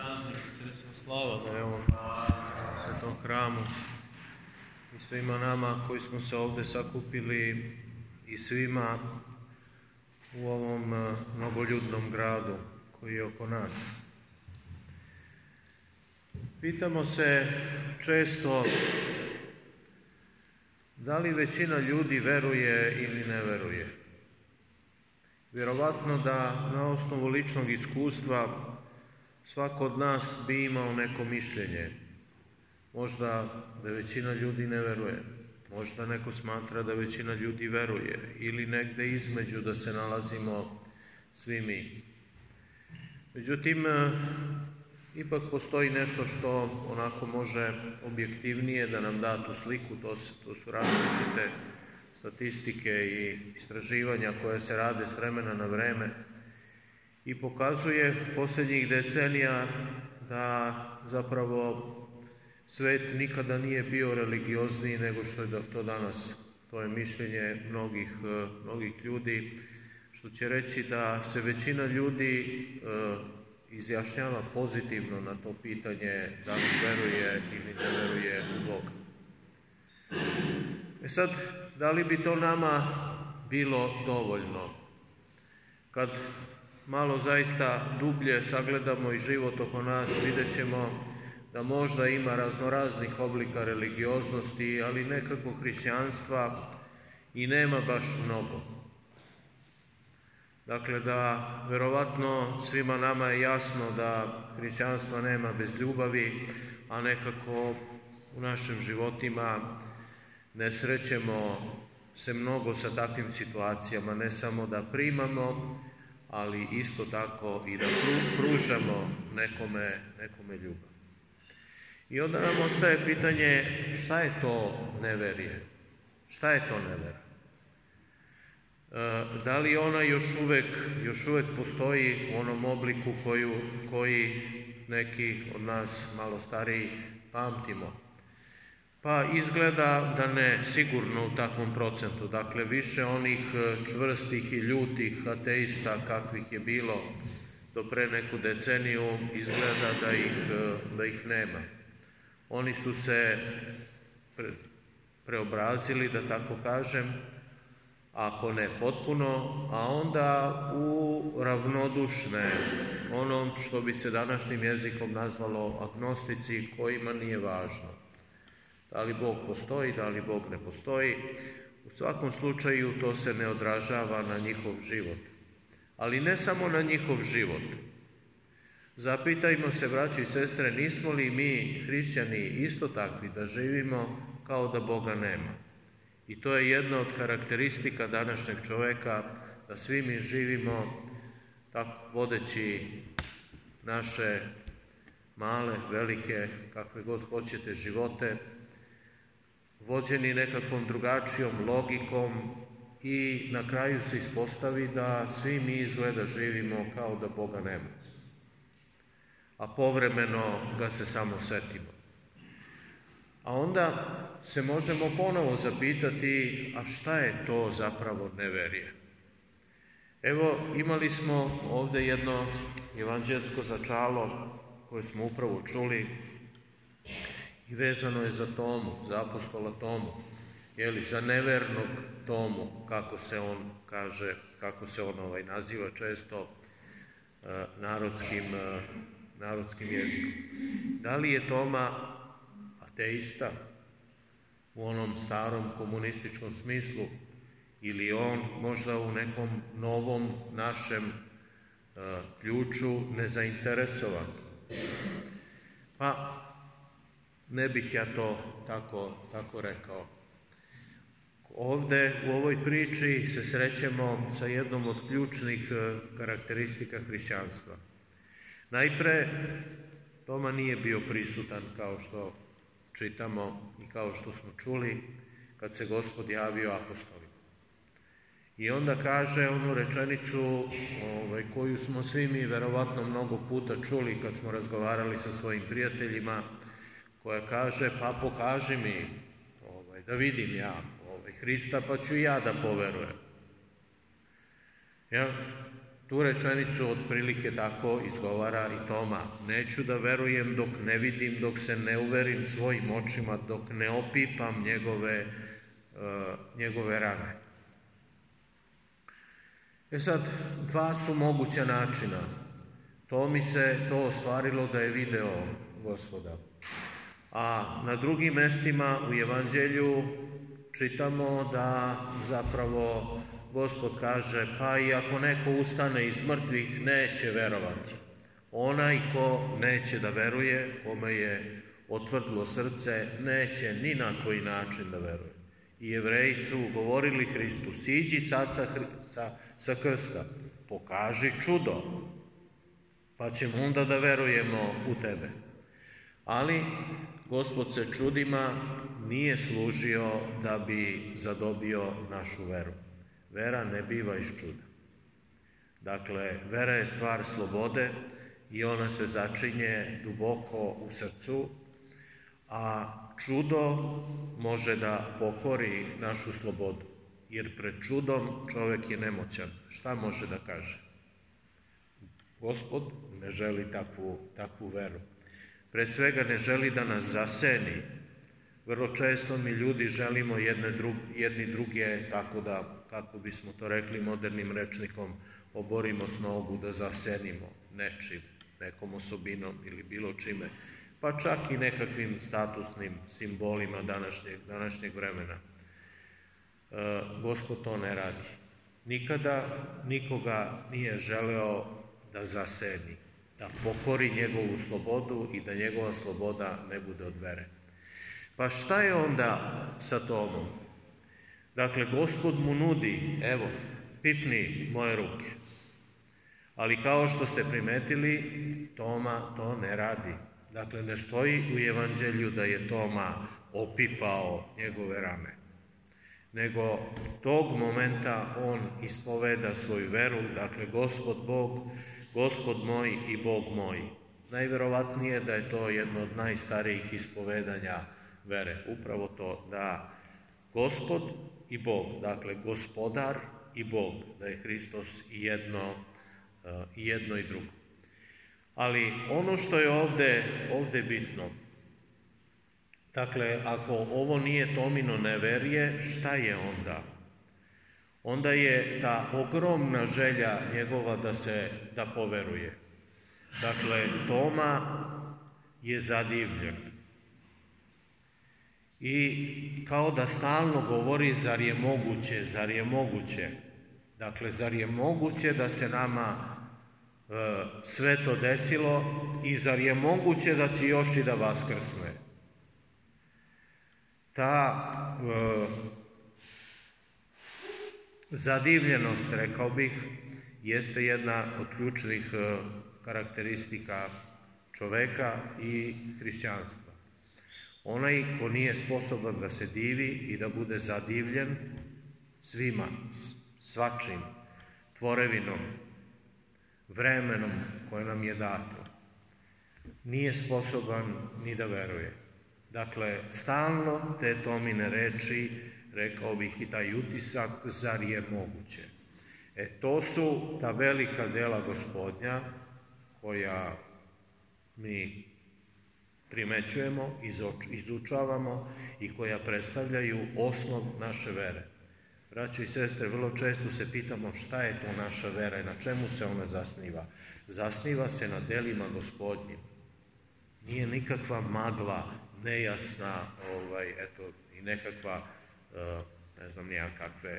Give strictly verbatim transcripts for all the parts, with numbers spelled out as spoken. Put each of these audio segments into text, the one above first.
praznik i srećna slava da je ovom svetom hramu i svima nama koji smo se ovdje sakupili i svima u ovom mnogoljudnom gradu koji je oko nas. Pitamo se često da li većina ljudi veruje ili ne veruje. Vjerovatno da na osnovu ličnog iskustva svako od nas bi imao neko mišljenje. Možda da većina ljudi ne veruje, možda neko smatra da većina ljudi veruje ili negde između da se nalazimo svi mi. Međutim, ipak postoji nešto što onako može objektivnije da nam da tu sliku, to, to su različite statistike i istraživanja koje se rade s vremena na vreme i pokazuje posljednjih decenija da zapravo svet nikada nije bio religiozniji nego što je to danas. To je mišljenje mnogih, mnogih ljudi, što će reći da se većina ljudi izjašnjava pozitivno na to pitanje da li veruje ili ne veruje u Boga. E sad, da li bi to nama bilo dovoljno? Kad malo zaista dublje sagledamo i život oko nas, vidjet ćemo da možda ima raznoraznih oblika religioznosti, ali nekako hrišćanstva i nema baš mnogo. Dakle, da verovatno svima nama je jasno da hrišćanstva nema bez ljubavi, a nekako u našim životima ne srećemo se mnogo sa takvim situacijama, ne samo da primamo, ali isto tako i da pružamo nekome, nekome ljubav. I onda nam ostaje pitanje šta je to neverije? Šta je to nevera? Da li ona još uvek, još uvek postoji u onom obliku koju, koji neki od nas malo stariji pamtimo? Pa izgleda da ne sigurno u takvom procentu. Dakle, više onih čvrstih i ljutih ateista kakvih je bilo do pre neku deceniju, izgleda da ih, da ih nema. Oni su se pre, preobrazili, da tako kažem, ako ne potpuno, a onda u ravnodušne, onom što bi se današnjim jezikom nazvalo agnostici, kojima nije važno. Da li Bog postoji, da li Bog ne postoji, u svakom slučaju to se ne odražava na njihov život. Ali ne samo na njihov život. Zapitajmo se, braći i sestre, nismo li mi, hrišćani, isto takvi da živimo kao da Boga nema? I to je jedna od karakteristika današnjeg čoveka, da svi mi živimo tako vodeći naše male, velike, kakve god hoćete živote, vođeni nekakvom drugačijom logikom i na kraju se ispostavi da svi mi izgleda živimo kao da Boga nema. A povremeno ga se samo setimo. A onda se možemo ponovo zapitati, a šta je to zapravo neverije? Evo, imali smo ovdje jedno evanđelsko začalo koje smo upravo čuli i vezano je za Tomu, za apostola Tomu, jeli, za nevernog Tomu, kako se on kaže, kako se on ovaj naziva često uh, narodskim, uh, narodskim jezikom. Da li je Toma ateista u onom starom komunističkom smislu ili on možda u nekom novom našem uh, ključu nezainteresovan? Pa ne bih ja to tako, tako rekao. Ovde u ovoj priči se srećemo sa jednom od ključnih karakteristika hrišćanstva. Najpre, Toma nije bio prisutan kao što čitamo i kao što smo čuli kad se Gospod javio apostolima. I onda kaže onu rečenicu ovaj, koju smo svi mi verovatno mnogo puta čuli kad smo razgovarali sa svojim prijateljima, koja kaže, pa pokaži mi, ovaj, da vidim ja ovaj, Hrista, pa ću ja da poverujem. Ja, tu Tu rečenicu otprilike tako izgovara i Toma. Neću da verujem dok ne vidim, dok se ne uverim svojim očima, dok ne opipam njegove, uh, njegove rane. E sad, dva su moguća načina. Tomi se to ostvarilo da je video Gospoda. A na drugim mestima u Evanđelju čitamo da zapravo Gospod kaže, pa i ako neko ustane iz mrtvih, neće verovati. Onaj ko neće da veruje, kome je otvrdlo srce, neće ni na koji način da veruje. I Jevreji su govorili Hristu, siđi sad sa, sa, sa krsta, pokaži čudo, pa ćemo onda da verujemo u tebe. Ali Gospod se čudima nije služio da bi zadobio našu veru. Vera ne biva iz čuda. Dakle, vera je stvar slobode i ona se začinje duboko u srcu, a čudo može da pokori našu slobodu, jer pred čudom čovek je nemoćan. Šta može da kaže? Gospod ne želi takvu, takvu veru. Pre svega ne želi da nas zaseni. Vrlo često mi ljudi želimo jedne drug, jedni druge tako da, kako bismo to rekli modernim rečnikom, oborimo s nogu, da zasenimo nečim, nekom osobinom ili bilo čime, pa čak i nekakvim statusnim simbolima današnjeg, današnjeg vremena. E, Gospod to ne radi. Nikada nikoga nije želeo da zaseni, da pokori njegovu slobodu i da njegova sloboda ne bude od vere. Pa šta je onda sa Tomom? Dakle, Gospod mu nudi, evo, pipni moje ruke. Ali kao što ste primetili, Toma to ne radi. Dakle, ne stoji u Evanđelju da je Toma opipao njegove rame. Nego tog momenta on ispoveda svoju veru, dakle, Gospod Bog, Gospod moj i Bog moj. Najverovatnije da je to jedno od najstarijih ispovedanja vere. Upravo to da Gospod i Bog, dakle Gospodar i Bog, da je Hristos i jedno, i jedno i drugo. Ali ono što je ovde, ovde bitno, dakle, ako ovo nije Tomino neverje, šta je onda? Onda je ta ogromna želja njegova da se, da poveruje. Dakle, Toma je zadivljen. I kao da stalno govori, zar je moguće, zar je moguće. Dakle, zar je moguće da se nama e, sve to desilo i zar je moguće da će još i da vaskrsne. Ta e, zadivljenost, rekao bih, jeste jedna od ključnih e, karakteristika čoveka i hrišćanstva. Onaj ko nije sposoban da se divi i da bude zadivljen svima, svačim, tvorevinom, vremenom koje nam je dato, nije sposoban ni da veruje. Dakle, stalno te Tomine reči, rekao bih i taj utisak, zar je moguće. E, to su ta velika dela Gospodnja koja mi primećujemo, izučavamo i koja predstavljaju osnov naše vere. Braćo i sestre, vrlo često se pitamo šta je to naša vera i na čemu se ona zasniva. Zasniva se na delima Gospodnjim. Nije nikakva magla, nejasna, ovaj, eto, i nekakva, ne znam nija kakve,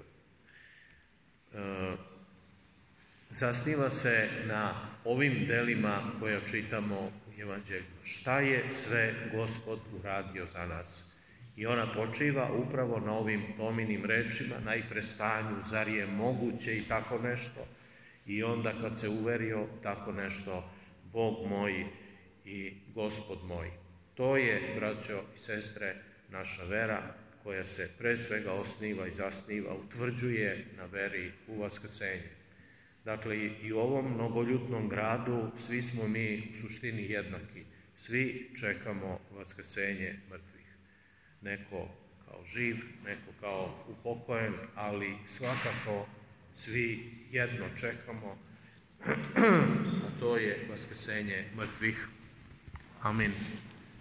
zasniva se na ovim delima koja čitamo u Evanđelju. Šta je sve Gospod uradio za nas? I ona počiva upravo na ovim Tominim rečima, najpre stanju, zar je moguće i tako nešto. I onda kad se uverio tako nešto, Bog moj i Gospod moj. To je, braćo i sestre, naša vera koja se pre svega osniva i zasniva, utvrđuje na veri u vaskrsenje. Dakle, i u ovom mnogoljutnom gradu svi smo mi u suštini jednaki. Svi čekamo vaskrsenje mrtvih. Neko kao živ, neko kao upokojen, ali svakako svi jedno čekamo, a to je vaskrsenje mrtvih. Amin.